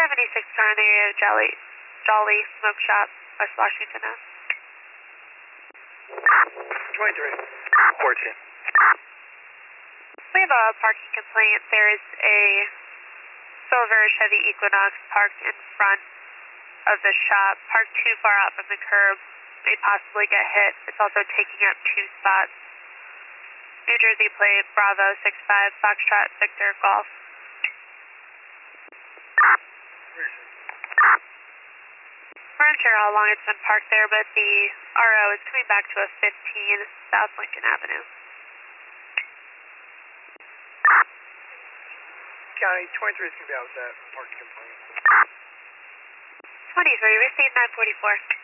76 car in the area of Jolly Smoke Shop, West Washington Ave. 23. Fortune. We have a parking complaint. There is a silver Chevy Equinox parked in front of the shop, parked too far out from the curb, may possibly get hit. It's also taking up 2 spots. New Jersey plate, Bravo 65, Foxtrot, Victor, Golf. We're unsure how long it's been parked there, but the RO is coming back to a 15 South Lincoln Avenue. County 23 is going to be out with that parking complaint. 23, received 944.